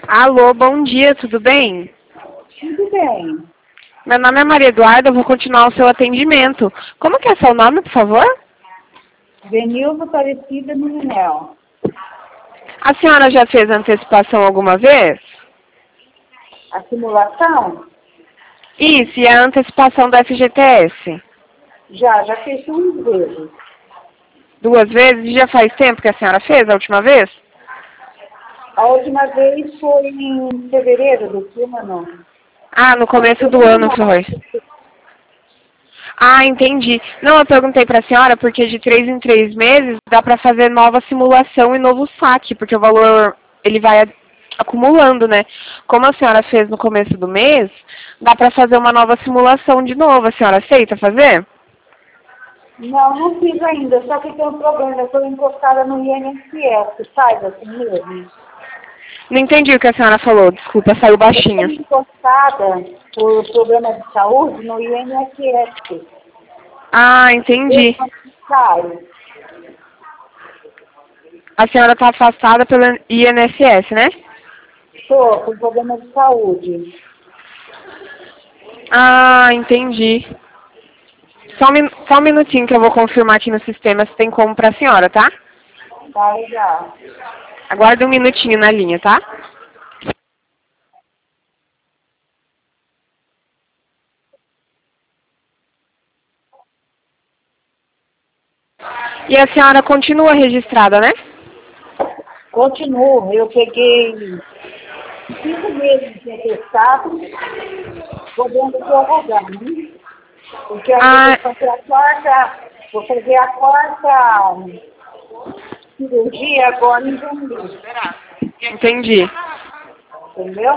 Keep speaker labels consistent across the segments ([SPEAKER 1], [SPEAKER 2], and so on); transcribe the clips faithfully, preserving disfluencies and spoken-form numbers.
[SPEAKER 1] Alô, bom dia, tudo bem?
[SPEAKER 2] Tudo bem.
[SPEAKER 1] Meu nome é Maria Eduarda, eu vou continuar o seu atendimento. Como que é seu nome, por favor?
[SPEAKER 2] Venilva Aparecida Mirinel.
[SPEAKER 1] A senhora já fez antecipação alguma vez?
[SPEAKER 2] A simulação?
[SPEAKER 1] Isso, e a antecipação do F G T S?
[SPEAKER 2] Já, já fiz duas vezes.
[SPEAKER 1] Duas vezes? E já faz tempo que a senhora fez, a última vez?
[SPEAKER 2] A última vez foi em fevereiro do ano.
[SPEAKER 1] Ah, no começo do ano foi. Ah, entendi. Não, eu perguntei para a senhora porque de três em três meses dá para fazer nova simulação e novo saque, porque o valor ele vai acumulando, né? Como a senhora fez no começo do mês, dá para fazer uma nova simulação de novo. A senhora aceita fazer?
[SPEAKER 2] Não, não fiz ainda, só que tem um problema, eu estou encostada no I N S S, faz assim mesmo.
[SPEAKER 1] Não entendi o que a senhora falou, desculpa, saiu
[SPEAKER 2] Eu
[SPEAKER 1] baixinho.
[SPEAKER 2] estou encostada por problema de saúde no I N S S.
[SPEAKER 1] Ah, entendi.
[SPEAKER 2] Sai.
[SPEAKER 1] A senhora está afastada pelo I N S S, né?
[SPEAKER 2] Estou com problema de saúde.
[SPEAKER 1] Ah, entendi. Só um, min- só um minutinho que eu vou confirmar aqui no sistema se tem como para a senhora, tá?
[SPEAKER 2] Tá legal.
[SPEAKER 1] Aguarda um minutinho na linha, tá? E a senhora continua registrada, né?
[SPEAKER 2] Continuo, eu peguei cinco meses de atestado, podendo prorrogar, né? Porque eu
[SPEAKER 1] Ah,
[SPEAKER 2] vou fazer a quarta, vou fazer a quarta cirurgia agora em janeiro,
[SPEAKER 1] entendi.
[SPEAKER 2] entendeu?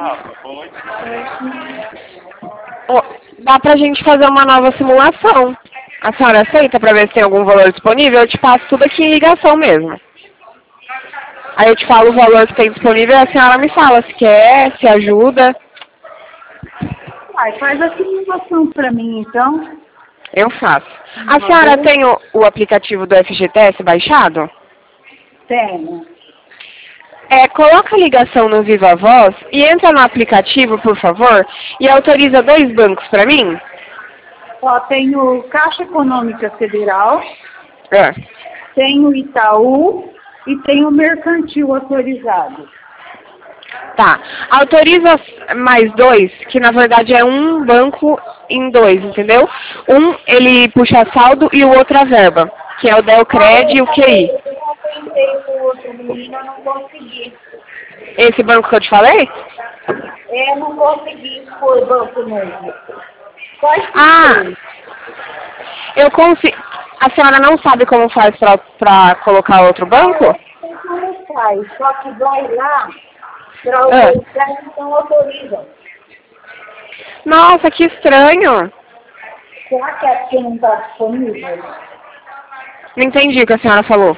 [SPEAKER 1] Ó, dá pra gente fazer uma nova simulação. A senhora aceita pra ver se tem algum valor disponível? Eu te passo tudo aqui em ligação mesmo. Aí eu te falo o valor que tem disponível e a senhora me fala se quer, se ajuda.
[SPEAKER 2] Ai, faz a simulação para mim, então.
[SPEAKER 1] Eu faço. A senhora tem o, o aplicativo do F G T S baixado?
[SPEAKER 2] Tenho.
[SPEAKER 1] É, coloca a ligação no Viva Voz e entra no aplicativo, por favor, e autoriza dois bancos pra mim.
[SPEAKER 2] Ó, tenho Caixa Econômica Federal,
[SPEAKER 1] É.
[SPEAKER 2] tenho Itaú e tenho Mercantil autorizado.
[SPEAKER 1] Tá. Autoriza mais dois, que na verdade é um banco em dois, entendeu? Um, ele puxa saldo e o outro a verba, que é o Delcred e o Q I.
[SPEAKER 2] Eu já tentei com o outro menino, eu não consegui.
[SPEAKER 1] Esse banco que eu te falei?
[SPEAKER 2] É, não consegui por banco novo. Quais que
[SPEAKER 1] Ah,
[SPEAKER 2] tem?
[SPEAKER 1] eu consigo. A senhora não sabe como faz pra, pra colocar outro banco?
[SPEAKER 2] Eu sei como faz, só que vai lá para
[SPEAKER 1] Ah.
[SPEAKER 2] autorizar e não autoriza.
[SPEAKER 1] Nossa, que estranho.
[SPEAKER 2] Será que aqui não está disponível?
[SPEAKER 1] Não entendi o que a senhora falou.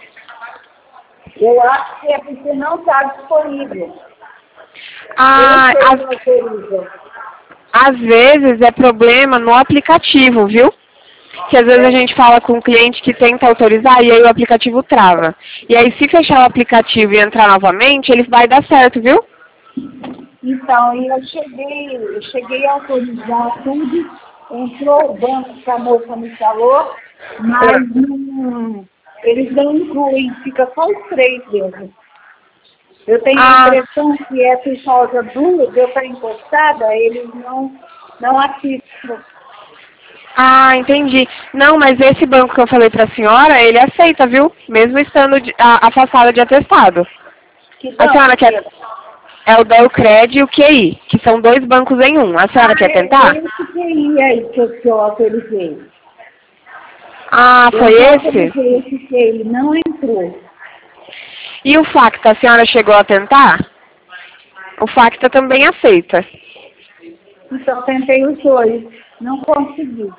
[SPEAKER 2] Eu acho que é porque não está disponível.
[SPEAKER 1] Ah,
[SPEAKER 2] Eu não
[SPEAKER 1] às,
[SPEAKER 2] autoriza.
[SPEAKER 1] às vezes é problema no aplicativo, viu? Que às vezes a gente fala com um cliente que tenta autorizar e aí o aplicativo trava. E aí se fechar o aplicativo e entrar novamente, ele vai dar certo, viu?
[SPEAKER 2] Então, e eu cheguei, eu cheguei a autorizar tudo, entrou o banco que a moça me falou, mas não, eles não incluem, fica só os três mesmo. Eu tenho a
[SPEAKER 1] Ah.
[SPEAKER 2] impressão que é por causa do, de eu estar encostada, eles não, não assistem.
[SPEAKER 1] Ah, entendi. Não, mas esse banco que eu falei pra senhora, ele aceita, viu? Mesmo estando de, a, afastado de atestado.
[SPEAKER 2] Que
[SPEAKER 1] A
[SPEAKER 2] banco
[SPEAKER 1] senhora
[SPEAKER 2] que
[SPEAKER 1] quer...
[SPEAKER 2] é?
[SPEAKER 1] É o Delcred e o Q I, que são dois bancos em um. A senhora
[SPEAKER 2] Ah,
[SPEAKER 1] quer
[SPEAKER 2] é
[SPEAKER 1] tentar?
[SPEAKER 2] esse que ia aí que eu, que eu autorizei.
[SPEAKER 1] Ah, foi
[SPEAKER 2] Eu já
[SPEAKER 1] esse?
[SPEAKER 2] autorizei esse que ele não entrou.
[SPEAKER 1] E o Facta, a senhora chegou a tentar? O Facta também aceita.
[SPEAKER 2] Então, tentei os dois, não consegui.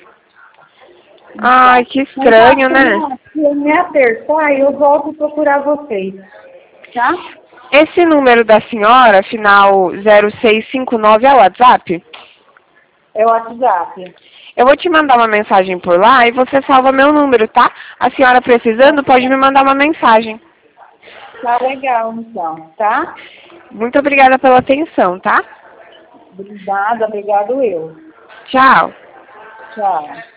[SPEAKER 1] Ai, que
[SPEAKER 2] Mas
[SPEAKER 1] estranho,
[SPEAKER 2] acho
[SPEAKER 1] né?
[SPEAKER 2] que se eu me acertar, eu volto a procurar vocês, tá?
[SPEAKER 1] Esse número da senhora, final zero seis cinco nove, é o WhatsApp?
[SPEAKER 2] É o WhatsApp.
[SPEAKER 1] Eu vou te mandar uma mensagem por lá e você salva meu número, tá? A senhora precisando pode me mandar uma mensagem.
[SPEAKER 2] Tá legal, então, tá?
[SPEAKER 1] Muito obrigada pela atenção, tá?
[SPEAKER 2] Obrigada, obrigado eu.
[SPEAKER 1] Tchau.
[SPEAKER 2] Tchau.